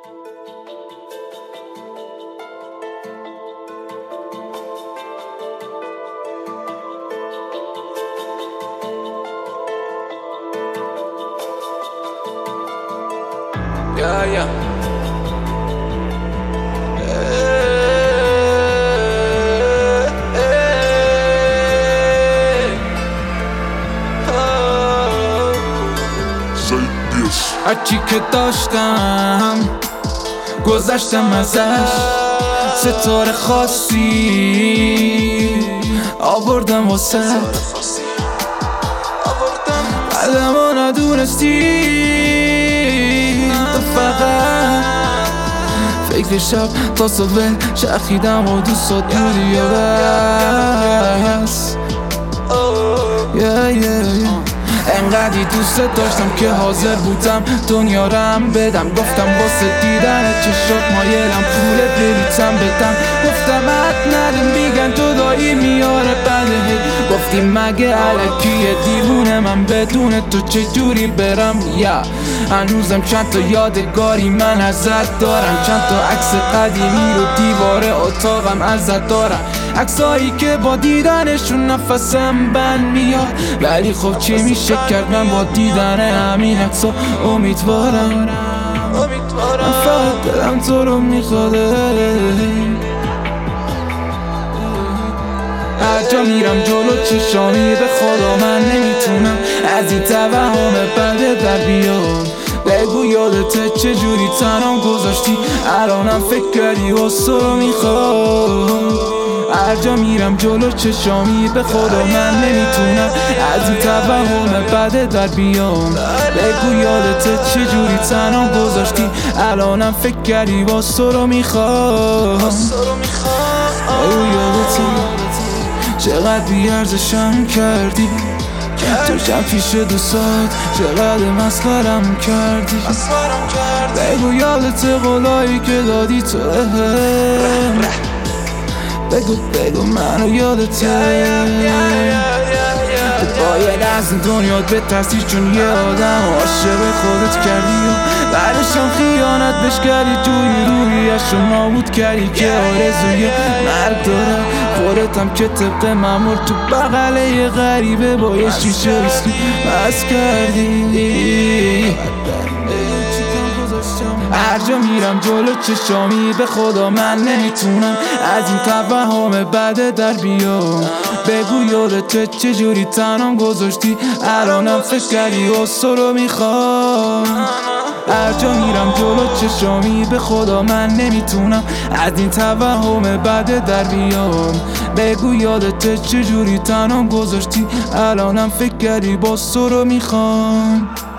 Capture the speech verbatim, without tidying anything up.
Yeah, yeah. هرچی که داشتم گذشتم ازش، ستاره خاصی آوردم واسه قدمو ندونستی تو فقط فکر شب تا صبح شخیدم و دوست بودی یا بس. انقدی دوست داشتم که حاضر بودم دنیا رو هم بدم. گفتم واسه دیدن چشات مایلم پول بلیتم بدم. گفتم حد نده میگن تو دایی میاره بده. گفتی مگه علکیه دیوونه من بدون تو چجوری برم. یا هنوزم چند تا یادگاری من ازت دارم، چند تا عکس قدیمی رو دیوار اتاقم ازت دارم، عکسایی که با دیدنشون نفسم بند میاد. ولی خب چی میشه کرد من با دیدن همین عکسا امیدوارم. من فقط دلم تو رو میخواده. هر جا میرم جلو چشامی به خدا من نمیتونم از این توهم بده در بیام. بگو یادته چجوری تنام گذاشتی، الانم فکر کردی واسه رو میخوام. هر جا میرم جلو چشامی به خدا من نمیتونم از این توهم بده در بیام. بگو یادته چجوری تنام گذاشتی، الانم فکر کردی واسه رو میخوام. بگو یادته چقدر بیارزشم کردی، تو شب پیش دوستات چقدر مسخرم کردی. بگو یادت قولایی که دادی تو هم. بگو بگو منو یادته باید از این دنیا بترسی، چون یه آدم عاشق خودت کردی و بعدشم خیانت بش کردی. توی رویش رو نابود کردی که آرزوی مرگ داره. خودتم که طبق معمول تو بغل یه غریبه با یه شیشه ویسکی مست کردی. هر جا میرم جلو چشامی به خدا من نمیتونم از این توهم بده در بیام. بگو یادته چجوری تنام گذاشتی، الانم فکر کردی واسه رو میخوام. هر جا میرم جلو چشامی به خدا من نمیتونم از این توهم بده در بیام. بگو یادته چجوری تنام گذاشتی، الانم فکر کردی واسه رو میخوام.